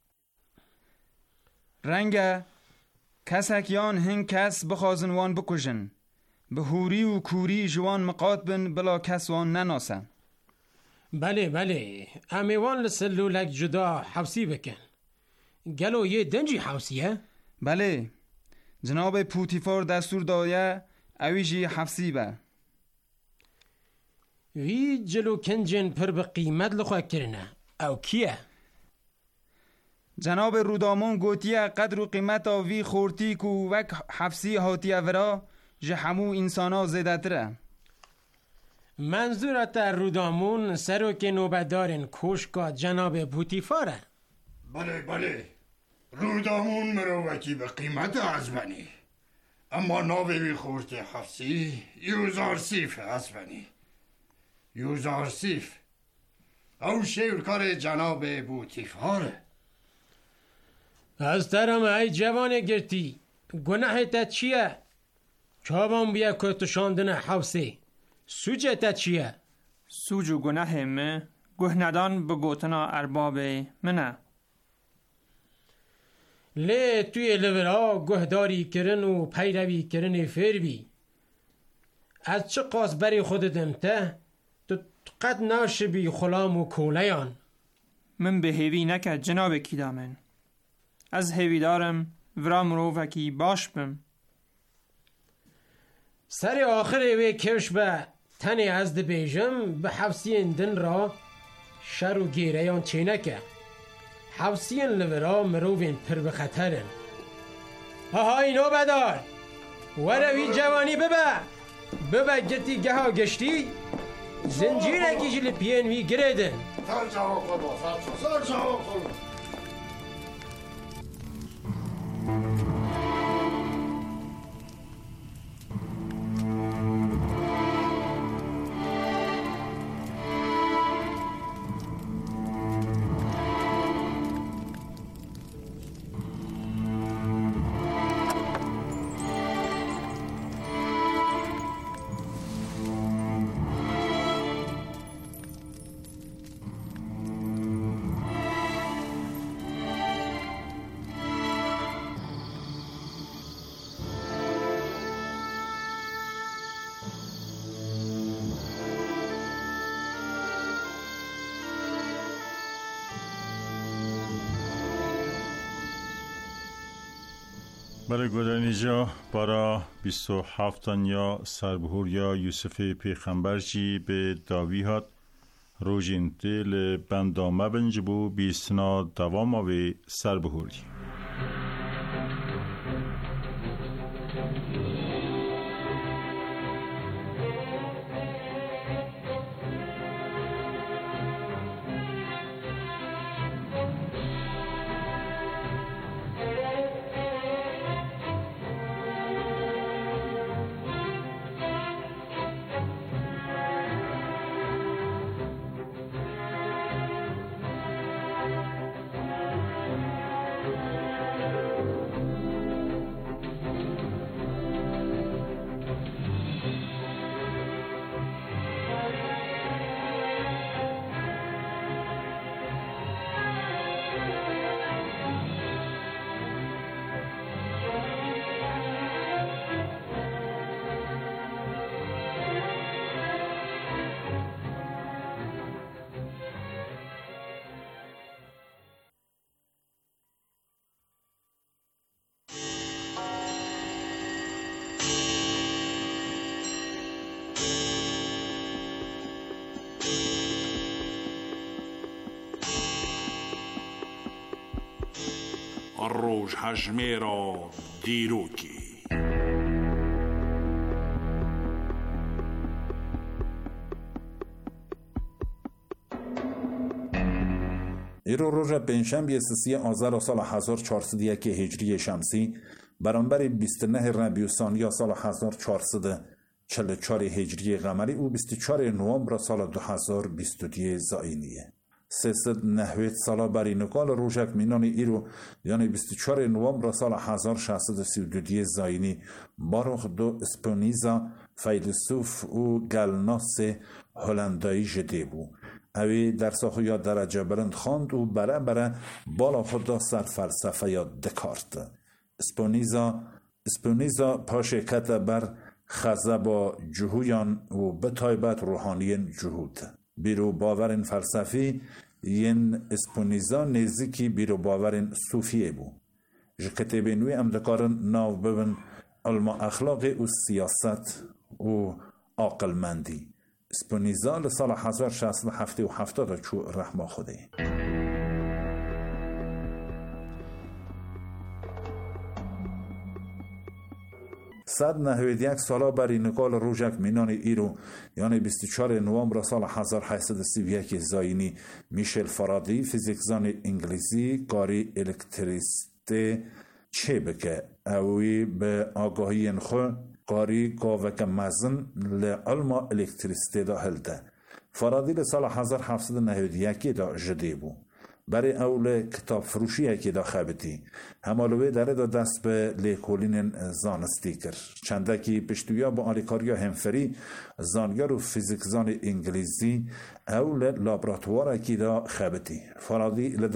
رنگه کسکیان هنگ کس بخوازن وان بکشن. به هوری و کوری جوان مقاد بن بلا کس وان نناسن. بله امیوان لسلو لک جدا حوسی بکن. گلو یه دنجی حوسیه؟ بله. جناب پوتیفار دستور دایه اویجی حفظی به. وی جلو کنجن پر به قیمت لخواه کرنه. او کیه؟ جناب رودامون گوتیه قدر و قیمت وی خورتی کو وک حفظی هاتیه ورا جه همو انسانا زیده تره. منظورت رودامون سرو که نوبدارن کشکا جناب پوتیفاره؟ بله رودامون مروکی به قیمت ازبنی. اما ناوی خورت حفظی یوزارسیف ازبنی. یوزارسیف او شیرکار جناب پوتیفاره. از ترم ای جوان گرتی گناه تا چیه؟ چابان بیا کتشاندن حوسی سوجه تا چیه؟ سوج و گناه مه گهندان به گوتنا ارباب منه. لی توی لورا گهداری کرن و پیروی کرن فیر بی. از چه قاس بری خودتم ته تو قد ناشبی خلام و کولیان. من به هیوی نکه جناب کیدامن. از هیوی دارم ورام رو وکی باش بم. سر آخر وی کش به تنی از ده بیجم به حفظی اندن را شر و گیریان چی نکه. حفظی لورا مروین پر به خطرن. ها اینو بدار وروی جوانی ببه گتی گها گشتی زنجیر اکی جل پیین وی گریدن. سر جواب خود. برای گودرنیجا برای 27 یا سربهور یا یوسف پیغمبرچی به داوی هات روژین تیل بندامه بنجبو بیستنا دوام و سربهوری. الروج هجميرا ديروكي. ایرو روز پنجشنبه 3 آذر سال 1401 هجری شمسی برابر 29 ربیع الثانی سال 1444 هجری قمری و 24 نوامبر سال 2022 زاینیه. 390 سال بری نکال روزک مینان ایرو یعنی 24 نوامبر سال 1632 زاینی باروخ دو اسپونیزا فیلسوف و گلناس هلندایی جده بو. اوی در ساخو یا درجه بلند خواند و بره بالا خود سر فلسفه یا دکارت. اسپونیزا پاشه کته بر خزه با جهویان و بتایبت روحانیین جهود. بیرو باورین فلسفی ین اسپونیزا نزدیکی بیرو باورین صوفیه بو. جکتب نوی امدکارن ناو ببن علم اخلاق و سیاست و عقل مندی. اسپونیزا لسال 1677 چو رحمه خوده. صد نهوید یک سالا بری نکال روژک مینان ایرو یعنی 24 نوامبر سال 1831 زاینی میشل فرادی فیزیکزان انگلیسی کاری الکتریسته چه بکه اوی به آگاهی خو کاری گاوک مزن لعلم الکتریسته دا هلده. فرادی لسال 1791 دا جده بو. برای اول کتاب فروشی که دا خبتی همالوی داره دا دست به لیکولین زانستی کرد. چنده که پشتویا با آلیکاریا همفری زانگر و فیزیکزان انگلیسی اول لابراتوار که دا خبتی. فرادی